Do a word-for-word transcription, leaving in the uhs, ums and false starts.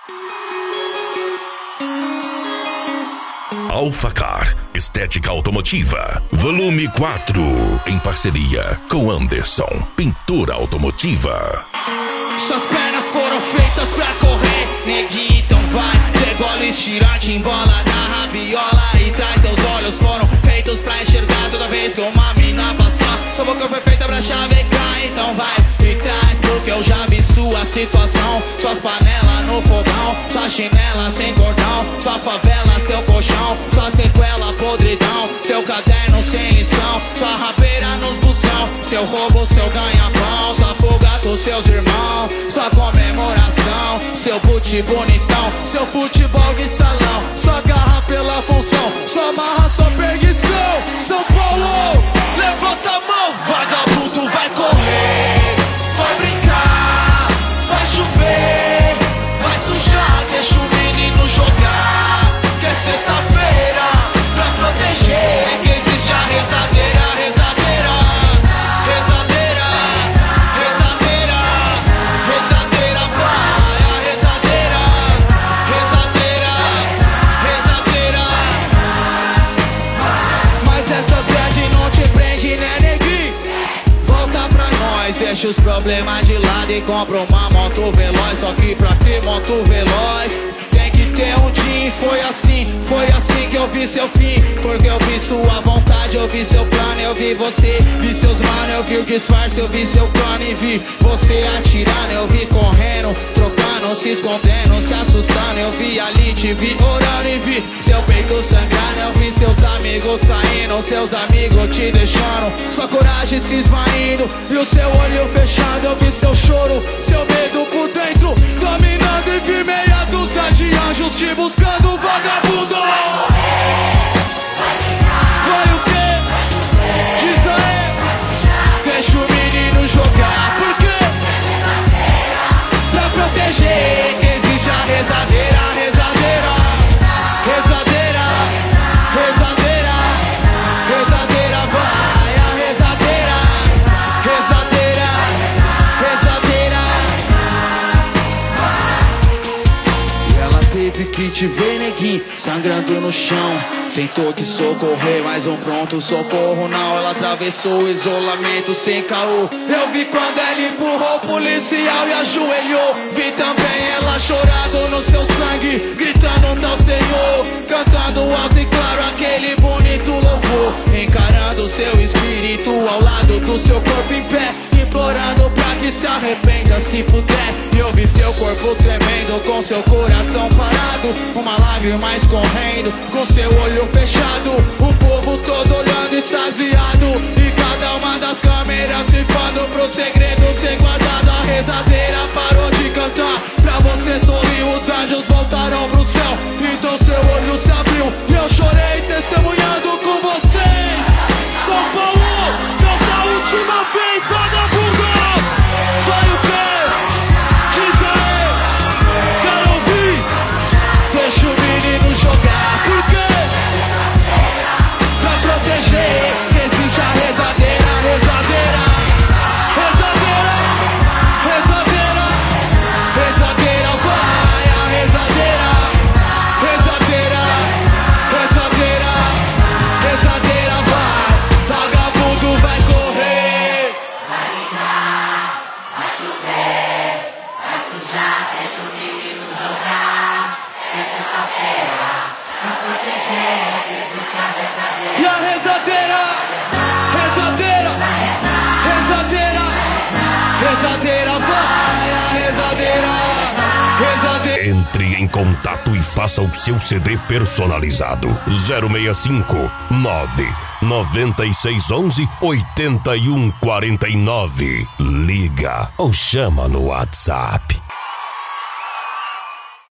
Alfacar, estética automotiva, volume quatro, em parceria com Anderson, pintura automotiva. Suas pernas foram feitas pra correr, neguinho, então vai. Degola, estirante, embola na rabiola e traz. Seus olhos foram feitos pra enxergar toda vez que uma mina passar. Sua boca foi feita pra chavecar, então vai e traz. Porque eu já vi sua situação, suas panelas no fogão, sua chinela sem cordão, sua favela, seu colchão, sua sequela, podridão, seu caderno sem lição, sua rabeira nos busão, seu roubo, seu ganha-pão, sua fuga com seus irmãos, sua comemoração, seu boot bonitão, seu futebol de salão, sua garra pela função, sua marra, sua perdição. São Paulo, levanta a mão, vagabundo vai correr, vai brincar, vai chover, vai sujar, deixa o menino jogar, que é sexta-feira, pra proteger, que existe a rezadeira, rezadeira, rezadeira, rezadeira, rezadeira, vai, a rezadeira, rezadeira, rezadeira. Mas essas viagens não te prendem, né, neguinho? Volta pra nós, deixa os problemas de lado e compra uma moto veloz. Só que pra ter moto veloz tem que ter um dia. Foi assim, foi assim que eu vi seu fim. Porque eu vi sua vontade, eu vi seu plano, eu vi você, vi seus mano, eu vi o disfarce, eu vi seu plano e vi você atirando, eu vi correndo, trocando, se escondendo, se assustando, eu vi ali, te vi orando e vi seu peito sangrando, eu vi seus amigos saindo, seus amigos te deixando, sua coragem se esvaindo e o seu olho fechado, eu vi seu choro, seu medo por dentro, dominando e vi meia dúzia de anjos te buscando, vagabundo. Vai o quê? Diz aí. Deixa o menino jogar. Por quê? Pra proteger que existe a rezadeira, rezadeira, rezadeira, rezadeira, rezadeira, vai a rezadeira, rezadeira, rezadeira. E ela teve que te ver, neguinho, sangrando no chão. Tentou que socorrer, mas um pronto socorro não. Ela atravessou o isolamento sem caô. Eu vi quando ela empurrou o policial e ajoelhou. Vi também ela chorando no seu sangue, gritando um tal Senhor, cantando alto e claro aquele bonito louvor, encarando o seu espírito ao lado do seu corpo em pé, implorando pra que se arrependa se puder. E eu vi seu corpo tremendo, com seu coração parado, uma lágrima escorrendo, com seu olho fechado, o povo todo olhando extasiado, e cada uma das câmeras pifando pro segredo ser guardado. A rezadeira parou de cantar, pra você sorrir, os anjos voltaram pro céu, então seu olho se abriu, e eu chorei testemunhando com vocês. São Paulo, canta a última vez, vagabundo. Vai o quê? Diz aí. Quero ouvir. Deixa o menino jogar. Por quê? Pra proteger que existe a rezadeira, rezadeira, rezadeira, rezadeira, rezadeira, vai a rezadeira, rezadeira, rezadeira, rezadeira, vai. Vagabundo vai correr, vai brincar, vai chover, vai sujar, deixa o menino jogar. É sexta-feira, pra proteger, existe a rezadeira. e a rezadeira, rezadeira, rezadeira, rezadeira, vai a rezadeira, rezadeira. Entre em contato e faça o seu C D personalizado. zero seis cinco nove nove seis um um oito um quatro nove. Liga ou chama no WhatsApp.